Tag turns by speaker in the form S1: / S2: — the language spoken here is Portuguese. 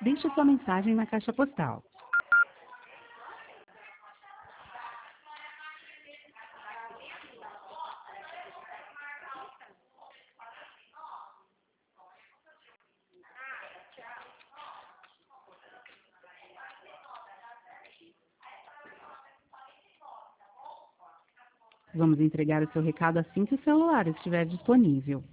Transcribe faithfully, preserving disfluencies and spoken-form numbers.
S1: Deixe sua mensagem na caixa postal. Vamos entregar o seu recado assim que o celular estiver disponível.